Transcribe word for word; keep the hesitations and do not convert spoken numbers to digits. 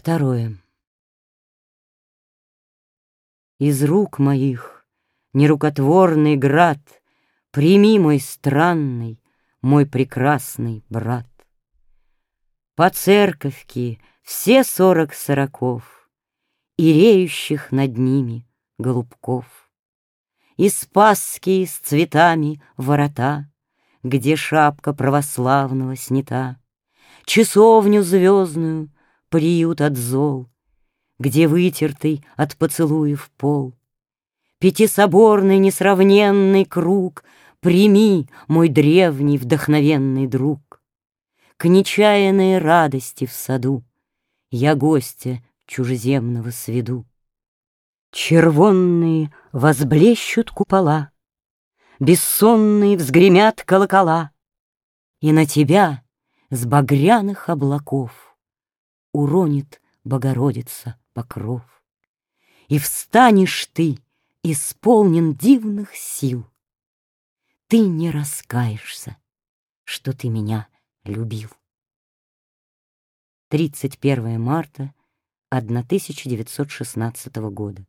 Второе. Из рук моих нерукотворный град Прими, мой странный, мой прекрасный брат. По церковке все сорок сороков И реющих над ними голубков, И спасские с цветами ворота, Где шапка православного снята, Часовню звездную, приют от зол, Где вытертый от поцелуев пол. Пятисоборный несравненный круг Прими, мой древний вдохновенный друг. К нечаянной радости в саду Я гостя чужеземного сведу. Червонные возблещут купола, Бессонные взгремят колокола, И на тебя с багряных облаков Уронит Богородица покров. И встанешь ты, исполнен дивных сил. Ты не раскаешься, что ты меня любил. тридцать первое марта тысяча девятьсот шестнадцатого года.